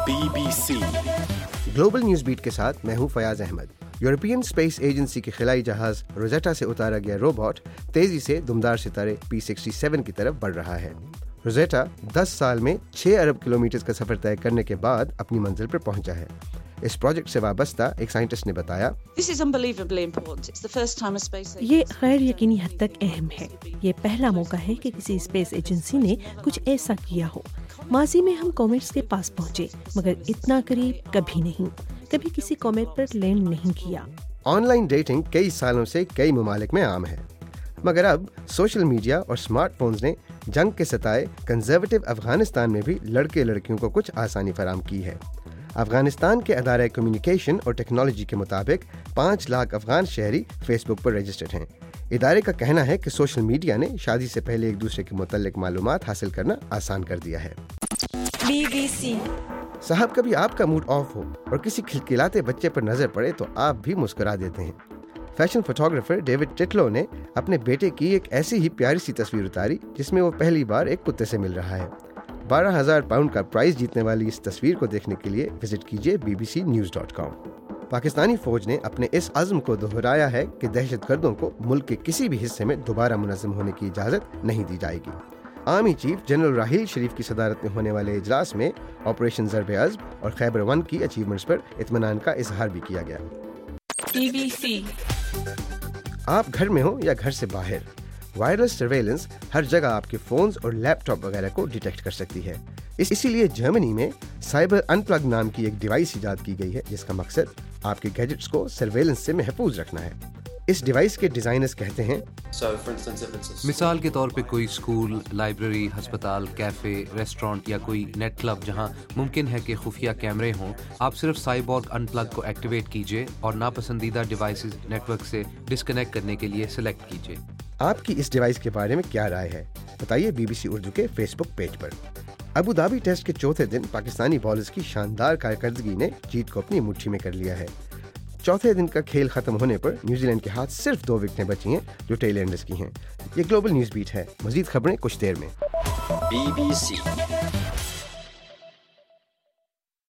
BBC global news beat के साथ मैं हूं Fayaz Ahmad. European space agency के खिलाई जहाज रोजेटा से उतारा गया रोबोट तेजी से दुमदार सितारे P67 की तरफ बढ़ रहा है। रोजेटा 10 साल में 6 अरब किलोमीटर का सफर तय करने के बाद अपनी मंजिल पर पहुंचा है। इस प्रोजेक्ट से वाबस्ता एक साइंटिस्ट ने बताया, ये गैर यकीनी हद तक अहम है। ये पहला मौका है कि किसी स्पेस एजेंसी ने कुछ ऐसा किया हो। माजी में हम कॉमेट्स के पास पहुंचे, मगर इतना करीब कभी नहीं। कभी किसी कॉमेट पर लैंड नहीं किया। ऑनलाइन डेटिंग कई सालों से कई ममालिक में आम है, मगर अब सोशल मीडिया और स्मार्टफोन्स ने जंग के सताए कंजर्वेटिव अफगानिस्तान में भी लड़के लड़कियों को कुछ आसानी फराहम की है। अफगानिस्तान के अदारे कम्युनिकेशन और टेक्नोलॉजी के मुताबिक 5 लाख अफगान शहरी फेसबुक पर रजिस्टर्ड हैं। इदारे का कहना है कि सोशल मीडिया ने शादी से पहले एक दूसरे के मुतल्लिक मालूमात हासिल करना आसान कर दिया है। BBC साहब, कभी आपका मूड ऑफ हो और किसी खिलखिलाते बच्चे पर नजर पड़े तो आप भी मुस्कुरा देते हैं। फैशन फोटोग्राफर डेविड टिटलो ने अपने बेटे की एक ऐसी ही प्यारी सी तस्वीर उतारी जिसमें वो पहली बार एक कुत्ते से मिल रहा है। 12,000 पाउंड का प्राइज जीतने वाली इस तस्वीर को देखने के लिए विजिट कीजिए bbcnews.com। पाकिस्तानी फौज ने अपने इस अज़्म को दोहराया है कि दहशतगर्दों को मुल्क के किसी भी हिस्से में दोबारा मुनज़्ज़म होने की इजाज़त नहीं दी जाएगी। Army chief general Raheel Sharif की सदारत में होने वाले इजलास में ऑपरेशन ज़र्ब-ए-अज़्म और खैबर 1 की अचीवमेंट्स पर इत्मीनान का इजहार भी किया गया। BBC आप घर में हो या घर से बाहर, वायरलेस सर्वेलेंस हर जगह आपके फोन्स और लैपटॉप वगैरह को डिटेक्ट कर सकती है। इसीलिए जर्मनी में साइबर अनप्लग नाम की एक डिवाइस इजाद की गई है जिसका मकसद आपके गैजेट्स को सर्वेलेंस से महफूज रखना है। इस डिवाइस के डिजाइनर्स कहते हैं, मिसाल के तौर पे कोई स्कूल, लाइब्रेरी, अस्पताल, कैफे, रेस्टोरेंट या कोई नेट क्लब जहां मुमकिन है कि खुफिया कैमरे हों, आप सिर्फ साइबॉर्ग अनप्लग को एक्टिवेट कीजिए और नापसंदीदा डिवाइसेस नेटवर्क से डिस्कनेक्ट करने के लिए सिलेक्ट कीजिए। आपकी इस डिवाइस के बारे में क्या राय है? बताइए BBC उर्दू के फेसबुक पेज पर। अबू धाबी टेस्ट के चौथे दिन पाकिस्तानी बॉलर्स की शानदार कारकर्दगी ने जीत को अपनी मुट्ठी में कर लिया है। चौथे दिन का खेल खत्म होने पर न्यूजीलैंड के हाथ सिर्फ 2 विकेटें बची हैं जो टेलएंडर्स की हैं। ये ग्लोबल न्यूज़ बीट है। मजीद खबरें कुछ देर में। BBC